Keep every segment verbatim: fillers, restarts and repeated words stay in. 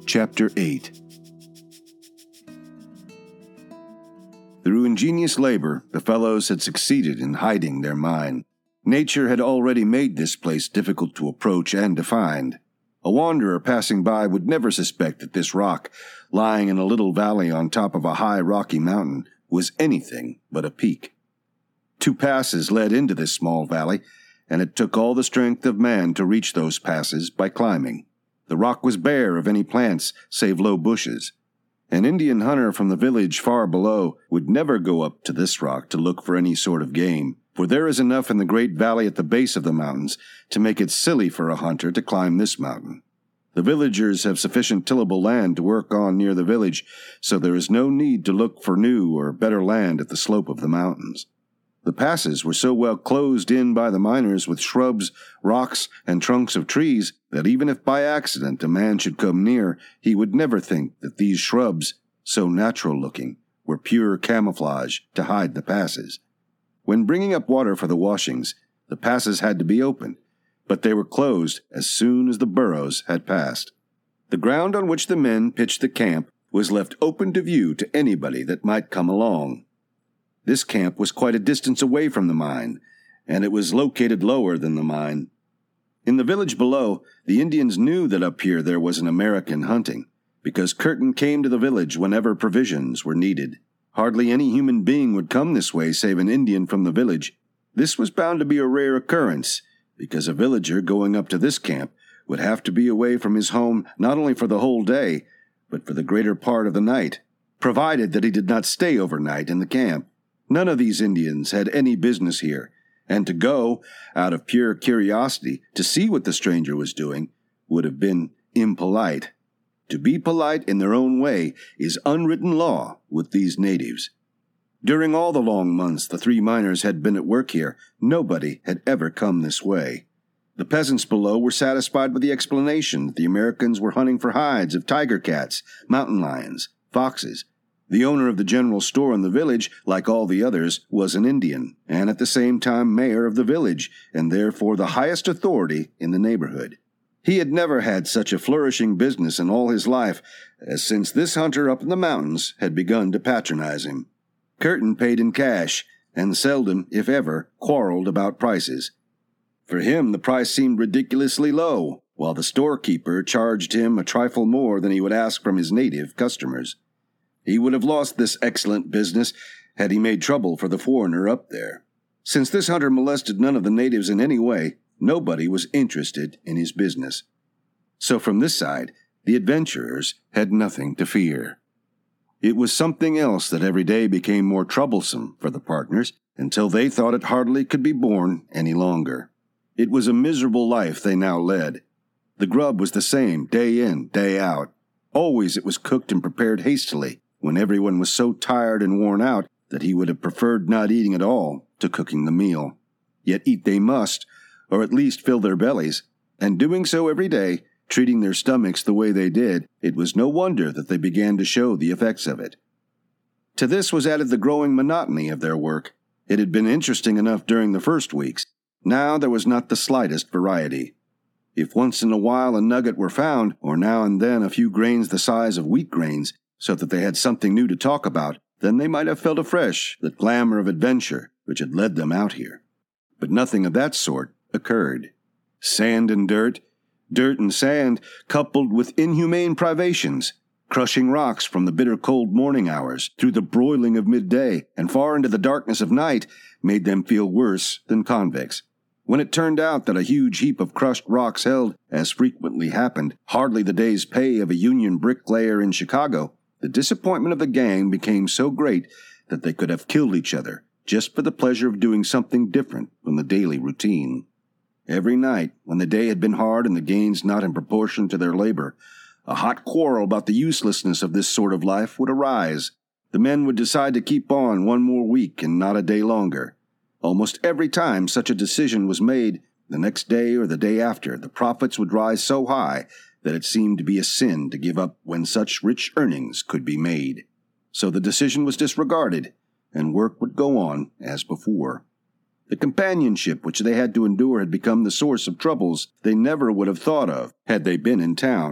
Chapter eight. Through ingenious labor, the fellows had succeeded in hiding their mine. Nature had already made this place difficult to approach and to find. A wanderer passing by would never suspect that this rock, lying in a little valley on top of a high rocky mountain, was anything but a peak. Two passes led into this small valley, and it took all the strength of man to reach those passes by climbing. The rock was bare of any plants save low bushes. An Indian hunter from the village far below would never go up to this rock to look for any sort of game, for there is enough in the great valley at the base of the mountains to make it silly for a hunter to climb this mountain. The villagers have sufficient tillable land to work on near the village, so there is no need to look for new or better land at the slope of the mountains. The passes were so well closed in by the miners with shrubs, rocks, and trunks of trees that even if by accident a man should come near, he would never think that these shrubs, so natural-looking, were pure camouflage to hide the passes. When bringing up water for the washings, the passes had to be opened, but they were closed as soon as the burros had passed. The ground on which the men pitched the camp was left open to view to anybody that might come along. This camp was quite a distance away from the mine, and it was located lower than the mine. In the village below, the Indians knew that up here there was an American hunting, because Curtin came to the village whenever provisions were needed. Hardly any human being would come this way save an Indian from the village. This was bound to be a rare occurrence, because a villager going up to this camp would have to be away from his home not only for the whole day, but for the greater part of the night, provided that he did not stay overnight in the camp. None of these Indians had any business here, and to go, out of pure curiosity, to see what the stranger was doing, would have been impolite. To be polite in their own way is unwritten law with these natives. During all the long months the three miners had been at work here, nobody had ever come this way. The peasants below were satisfied with the explanation that the Americans were hunting for hides of tiger cats, mountain lions, foxes. The owner of the general store in the village, like all the others, was an Indian, and at the same time mayor of the village, and therefore the highest authority in the neighborhood. He had never had such a flourishing business in all his life as since this hunter up in the mountains had begun to patronize him. Curtin paid in cash, and seldom, if ever, quarreled about prices. For him the price seemed ridiculously low, while the storekeeper charged him a trifle more than he would ask from his native customers. He would have lost this excellent business had he made trouble for the foreigner up there. Since this hunter molested none of the natives in any way, nobody was interested in his business. So from this side, the adventurers had nothing to fear. It was something else that every day became more troublesome for the partners, until they thought it hardly could be borne any longer. It was a miserable life they now led. The grub was the same, day in, day out. Always it was cooked and prepared hastily, when everyone was so tired and worn out that he would have preferred not eating at all to cooking the meal. Yet eat they must, or at least fill their bellies, and doing so every day, treating their stomachs the way they did, it was no wonder that they began to show the effects of it. To this was added the growing monotony of their work. It had been interesting enough during the first weeks. Now there was not the slightest variety. If once in a while a nugget were found, or now and then a few grains the size of wheat grains, so that they had something new to talk about, then they might have felt afresh the glamour of adventure which had led them out here. But nothing of that sort occurred. Sand and dirt, dirt and sand, coupled with inhumane privations, crushing rocks from the bitter cold morning hours through the broiling of midday and far into the darkness of night, made them feel worse than convicts. When it turned out that a huge heap of crushed rocks held, as frequently happened, hardly the day's pay of a union bricklayer in Chicago, the disappointment of the gang became so great that they could have killed each other just for the pleasure of doing something different from the daily routine. Every night, when the day had been hard and the gains not in proportion to their labor, a hot quarrel about the uselessness of this sort of life would arise. The men would decide to keep on one more week and not a day longer. Almost every time such a decision was made, the next day or the day after, the profits would rise so high that it seemed to be a sin to give up when such rich earnings could be made. So the decision was disregarded, and work would go on as before. The companionship which they had to endure had become the source of troubles they never would have thought of had they been in town.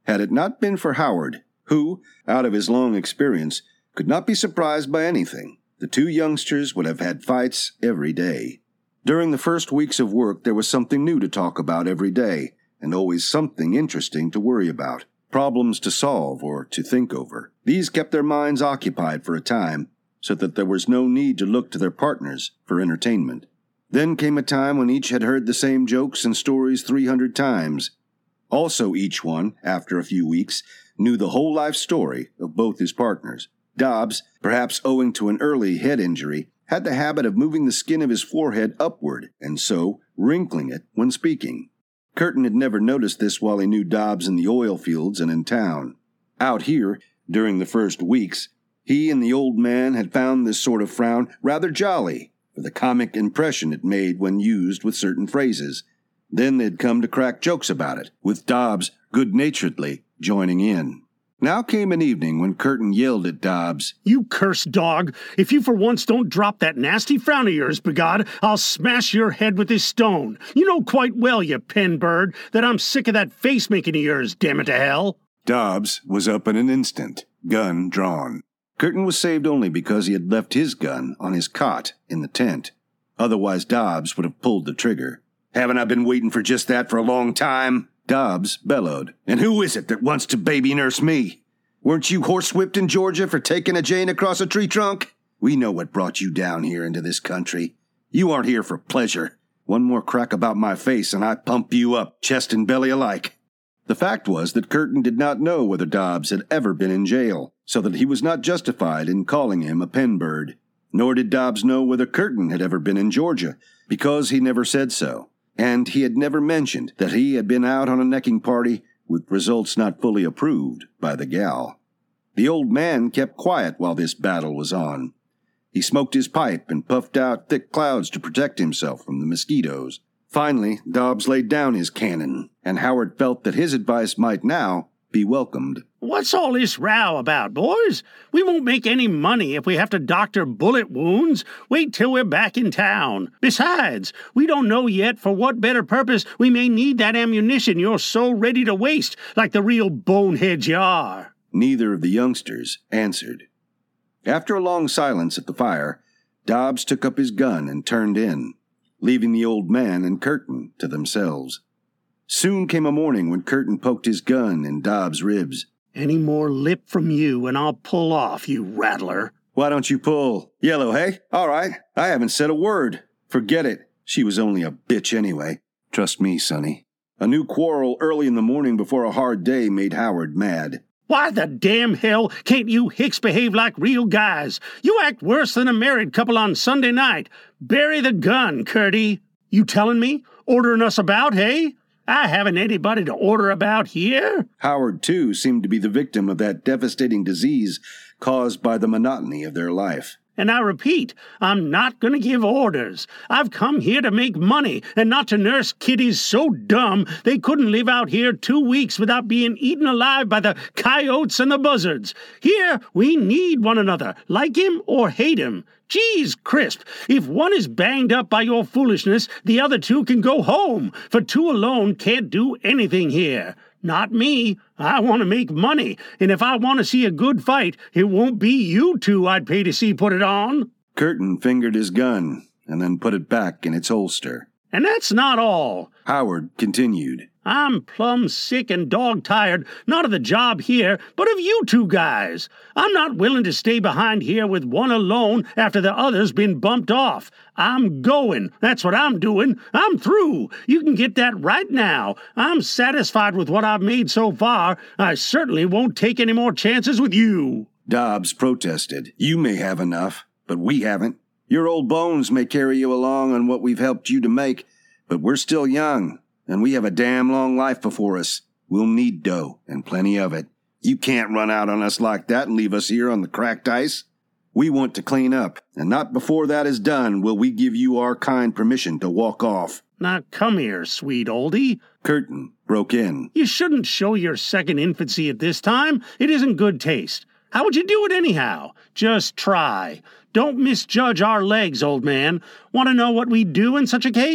had it not been for Howard, who, out of his long experience, could not be surprised by anything. The two youngsters would have had fights every day. During the first weeks of work, there was something new to talk about every day, and always something interesting to worry about, problems to solve or to think over. These kept their minds occupied for a time, so that there was no need to look to their partners for entertainment. Then came a time when each had heard the same jokes and stories three hundred times. Also each one, after a few weeks, knew the whole life story of both his partners. Dobbs, perhaps owing to an early head injury, had the habit of moving the skin of his forehead upward, and so wrinkling it when speaking. Curtin had never noticed this while he knew Dobbs in the oil fields and in town. Out here, during the first weeks, he and the old man had found this sort of frown rather jolly, for the comic impression it made when used with certain phrases. Then they'd come to crack jokes about it, with Dobbs good-naturedly joining in. Now came an evening when Curtin yelled at Dobbs, "You cursed dog! If you for once don't drop that nasty frown of yours, begod, I'll smash your head with this stone. You know quite well, you pen bird, that I'm sick of that face-making of yours, damn it to hell!" Dobbs was up in an instant, gun drawn. Curtin was saved only because he had left his gun on his cot in the tent. Otherwise Dobbs would have pulled the trigger. "Haven't I been waiting for just that for a long time?" Dobbs bellowed. "And who is it that wants to baby nurse me? Weren't you horsewhipped in Georgia for taking a Jane across a tree trunk? We know what brought you down here into this country. You aren't here for pleasure. One more crack about my face and I pump you up, chest and belly alike." The fact was that Curtin did not know whether Dobbs had ever been in jail, so that he was not justified in calling him a pen bird. Nor did Dobbs know whether Curtin had ever been in Georgia, because he never said so. And he had never mentioned that he had been out on a necking party with results not fully approved by the gal. The old man kept quiet while this battle was on. He smoked his pipe and puffed out thick clouds to protect himself from the mosquitoes. Finally, Dobbs laid down his cannon, and Howard felt that his advice might now be welcomed. "What's all this row about, boys? We won't make any money if we have to doctor bullet wounds. Wait till we're back in town. Besides, we don't know yet for what better purpose we may need that ammunition you're so ready to waste, like the real boneheads you are." Neither of the youngsters answered. After a long silence at the fire, Dobbs took up his gun and turned in, leaving the old man and Curtin to themselves. Soon came a morning when Curtin poked his gun in Dobbs' ribs. "Any more lip from you and I'll pull off, you rattler." "Why don't you pull? Yellow, hey? All right. I haven't said a word. Forget it. She was only a bitch anyway. Trust me, Sonny." A new quarrel early in the morning before a hard day made Howard mad. "Why the damn hell can't you hicks behave like real guys? You act worse than a married couple on Sunday night. Bury the gun, Curty. You telling me? Ordering us about, hey? I haven't anybody to order about here." Howard, too, seemed to be the victim of that devastating disease caused by the monotony of their life. "And I repeat, I'm not going to give orders. I've come here to make money and not to nurse kiddies so dumb they couldn't live out here two weeks without being eaten alive by the coyotes and the buzzards. Here, we need one another, like him or hate him. Geez, Crisp, if one is banged up by your foolishness, the other two can go home, for two alone can't do anything here. Not me. I want to make money, and if I want to see a good fight, it won't be you two I'd pay to see put it on." Curtin fingered his gun and then put it back in its holster. "And that's not all." Howard continued. "I'm plumb sick and dog-tired, not of the job here, but of you two guys. I'm not willing to stay behind here with one alone after the other's been bumped off. I'm going. That's what I'm doing. I'm through. You can get that right now. I'm satisfied with what I've made so far. I certainly won't take any more chances with you." Dobbs protested. "You may have enough, but we haven't. Your old bones may carry you along on what we've helped you to make, but we're still young. And we have a damn long life before us. We'll need dough, and plenty of it. You can't run out on us like that and leave us here on the cracked ice. We want to clean up, and not before that is done will we give you our kind permission to walk off." "Now come here, sweet oldie." Curtin broke in. "You shouldn't show your second infancy at this time. It isn't good taste. How would you do it anyhow? Just try. Don't misjudge our legs, old man. Want to know what we'd do in such a case?"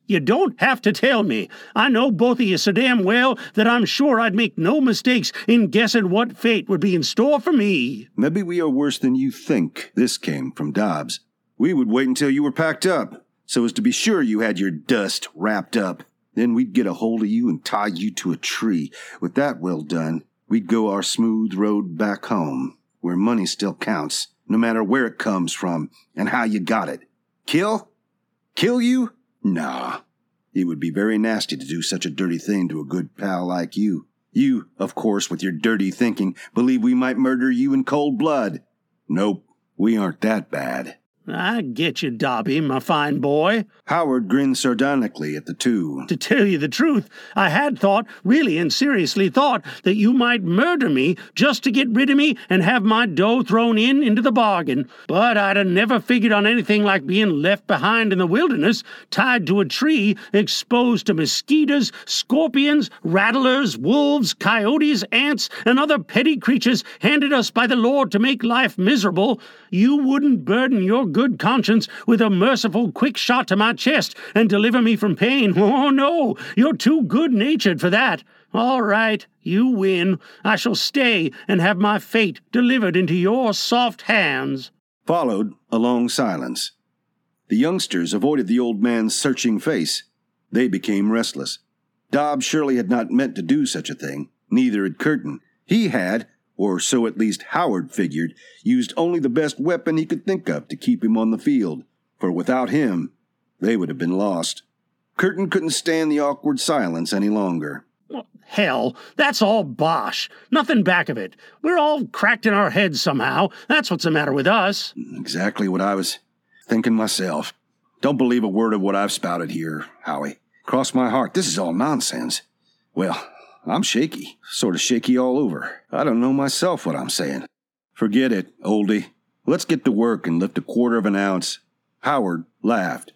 You don't have to tell me. I know both of you so damn well that I'm sure I'd make no mistakes in guessing what fate would be in store for me. Maybe we are worse than you think. This came from Dobbs. We would wait until you were packed up, so as to be sure you had your dust wrapped up. Then we'd get a hold of you and tie you to a tree. With that well done, we'd go our smooth road back home, where money still counts, no matter where it comes from and how you got it. Kill? Kill you? Nah. It would be very nasty to do such a dirty thing to a good pal like you. You, of course, with your dirty thinking, believe we might murder you in cold blood. Nope, we aren't that bad. I get you, Dobby, my fine boy. Howard grinned sardonically at the two. To tell you the truth, I had thought, really and seriously thought, that you might murder me just to get rid of me and have my dough thrown in into the bargain. But I'd have never figured on anything like being left behind in the wilderness, tied to a tree, exposed to mosquitoes, scorpions, rattlers, wolves, coyotes, ants, and other petty creatures handed us by the Lord to make life miserable. You wouldn't burden your good conscience with a merciful quick shot to my chest and deliver me from pain. Oh, no, you're too good-natured for that. All right, you win. I shall stay and have my fate delivered into your soft hands. Followed a long silence. The youngsters avoided the old man's searching face. They became restless. Dobbs surely had not meant to do such a thing. Neither had Curtin. He had, or so at least Howard figured, used only the best weapon he could think of to keep him on the field, for without him, they would have been lost. Curtin couldn't stand the awkward silence any longer. Well, hell, that's all bosh. Nothing back of it. We're all cracked in our heads somehow. That's what's the matter with us. Exactly what I was thinking myself. Don't believe a word of what I've spouted here, Howie. Cross my heart, this is all nonsense. Well, I'm shaky, sort of shaky all over. I don't know myself what I'm saying. Forget it, oldie. Let's get to work and lift a quarter of an ounce. Howard laughed.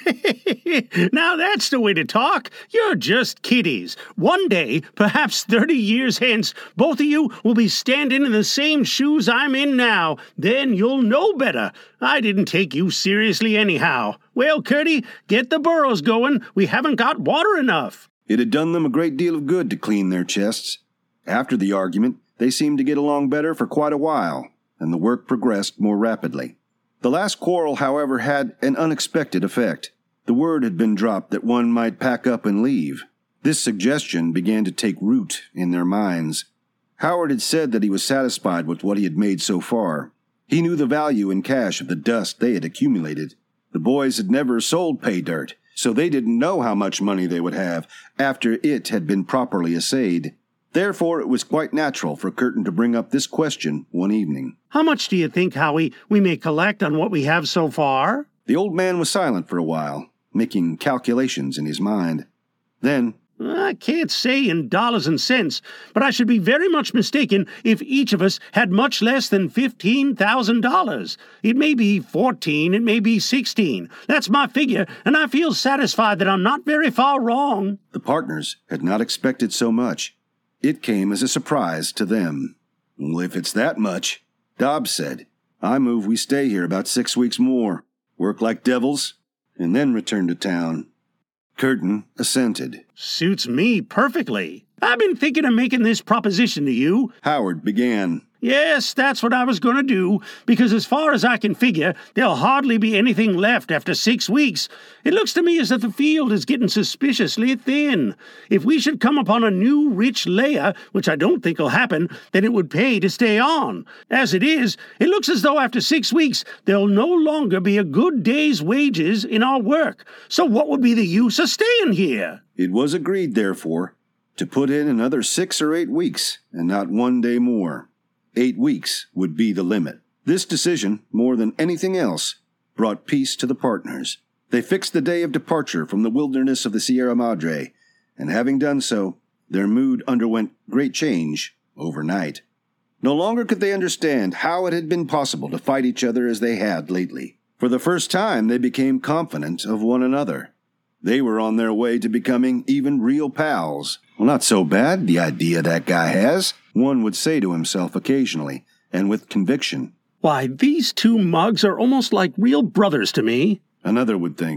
Now that's the way to talk. You're just kiddies. One day, perhaps thirty years hence, both of you will be standing in the same shoes I'm in now. Then you'll know better. I didn't take you seriously anyhow. Well, Curty, get the burros going. We haven't got water enough. It had done them a great deal of good to clean their chests. After the argument, they seemed to get along better for quite a while, and the work progressed more rapidly. The last quarrel, however, had an unexpected effect. The word had been dropped that one might pack up and leave. This suggestion began to take root in their minds. Howard had said that he was satisfied with what he had made so far. He knew the value in cash of the dust they had accumulated. The boys had never sold pay dirt, so they didn't know how much money they would have after it had been properly assayed. Therefore, it was quite natural for Curtin to bring up this question one evening. How much do you think, Howie, we may collect on what we have so far? The old man was silent for a while, making calculations in his mind. Then, I can't say in dollars and cents, but I should be very much mistaken if each of us had much less than fifteen thousand dollars. It may be fourteen, it may be sixteen. That's my figure, and I feel satisfied that I'm not very far wrong. The partners had not expected so much. It came as a surprise to them. Well, if it's that much, Dobbs said, I move we stay here about six weeks more, work like devils, and then return to town. Curtin assented. Suits me perfectly. I've been thinking of making this proposition to you. Howard began. Yes, that's what I was going to do, because as far as I can figure, there'll hardly be anything left after six weeks. It looks to me as if the field is getting suspiciously thin. If we should come upon a new rich layer, which I don't think will happen, then it would pay to stay on. As it is, it looks as though after six weeks, there'll no longer be a good day's wages in our work. So what would be the use of staying here? It was agreed, therefore, to put in another six or eight weeks, and not one day more. Eight weeks would be the limit. This decision, more than anything else, brought peace to the partners. They fixed the day of departure from the wilderness of the Sierra Madre, and having done so, their mood underwent great change overnight. No longer could they understand how it had been possible to fight each other as they had lately. For the first time, they became confident of one another. They were on their way to becoming even real pals. Well, not so bad, the idea that guy has, one would say to himself occasionally, and with conviction. Why, these two mugs are almost like real brothers to me. Another would think.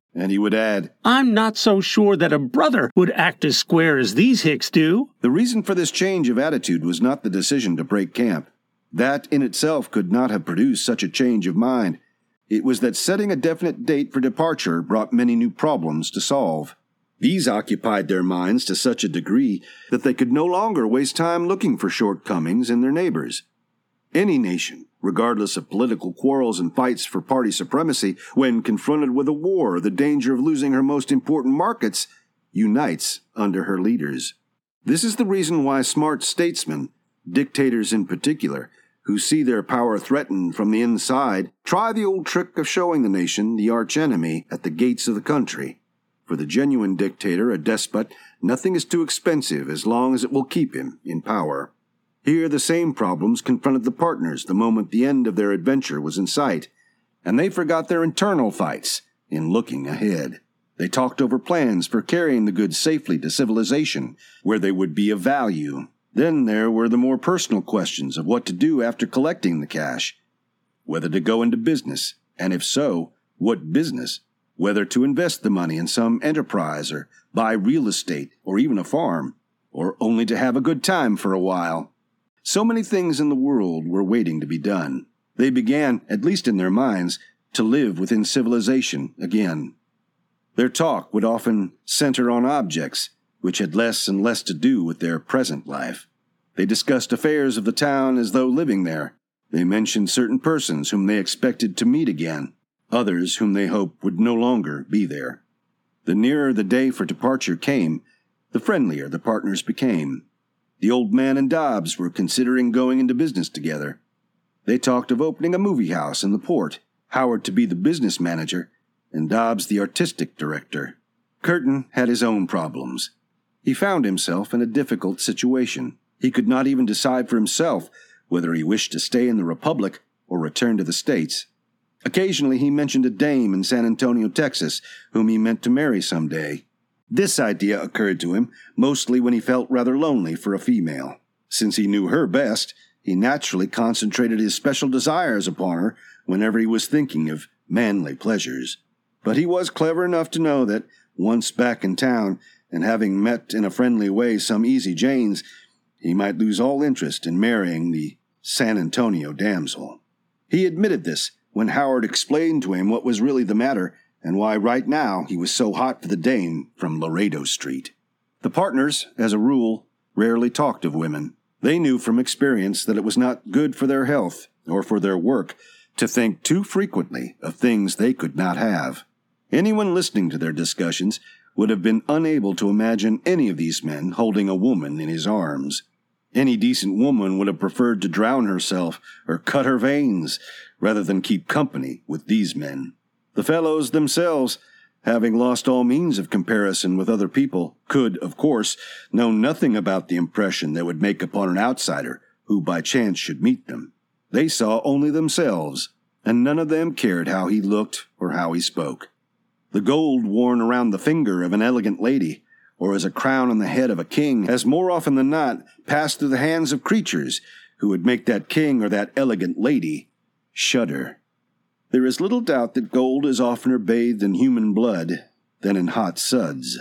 And he would add, I'm not so sure that a brother would act as square as these hicks do. The reason for this change of attitude was not the decision to break camp. That in itself could not have produced such a change of mind. It was that setting a definite date for departure brought many new problems to solve. These occupied their minds to such a degree that they could no longer waste time looking for shortcomings in their neighbors. Any nation, regardless of political quarrels and fights for party supremacy, when confronted with a war or the danger of losing her most important markets, unites under her leaders. This is the reason why smart statesmen, dictators in particular, who see their power threatened from the inside, try the old trick of showing the nation the archenemy at the gates of the country. For the genuine dictator, a despot, nothing is too expensive as long as it will keep him in power. Here the same problems confronted the partners the moment the end of their adventure was in sight, and they forgot their internal fights in looking ahead. They talked over plans for carrying the goods safely to civilization, where they would be of value. Then there were the more personal questions of what to do after collecting the cash, whether to go into business, and if so, what business, whether to invest the money in some enterprise or buy real estate or even a farm, or only to have a good time for a while. So many things in the world were waiting to be done. They began, at least in their minds, to live within civilization again. Their talk would often center on objects, which had less and less to do with their present life. They discussed affairs of the town as though living there. They mentioned certain persons whom they expected to meet again, others whom they hoped would no longer be there. The nearer the day for departure came, the friendlier the partners became. The old man and Dobbs were considering going into business together. They talked of opening a movie house in the port, Howard to be the business manager, and Dobbs the artistic director. Curtin had his own problems. He found himself in a difficult situation. He could not even decide for himself whether he wished to stay in the Republic or return to the States. Occasionally he mentioned a dame in San Antonio, Texas, whom he meant to marry someday. This idea occurred to him mostly when he felt rather lonely for a female. Since he knew her best, he naturally concentrated his special desires upon her whenever he was thinking of manly pleasures. But he was clever enough to know that, once back in town, and having met in a friendly way some easy Janes, he might lose all interest in marrying the San Antonio damsel. He admitted this when Howard explained to him what was really the matter and why right now he was so hot for the dame from Laredo Street. The partners, as a rule, rarely talked of women. They knew from experience that it was not good for their health or for their work to think too frequently of things they could not have. Anyone listening to their discussions would have been unable to imagine any of these men holding a woman in his arms. Any decent woman would have preferred to drown herself or cut her veins rather than keep company with these men. The fellows themselves, having lost all means of comparison with other people, could, of course, know nothing about the impression they would make upon an outsider who by chance should meet them. They saw only themselves, and none of them cared how he looked or how he spoke. The gold worn around the finger of an elegant lady, or as a crown on the head of a king, has more often than not passed through the hands of creatures who would make that king or that elegant lady shudder. There is little doubt that gold is oftener bathed in human blood than in hot suds.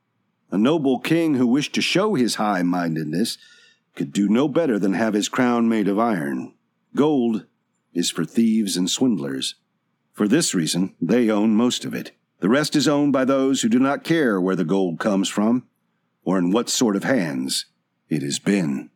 A noble king who wished to show his high-mindedness could do no better than have his crown made of iron. Gold is for thieves and swindlers. For this reason, they own most of it. The rest is owned by those who do not care where the gold comes from or in what sort of hands it has been.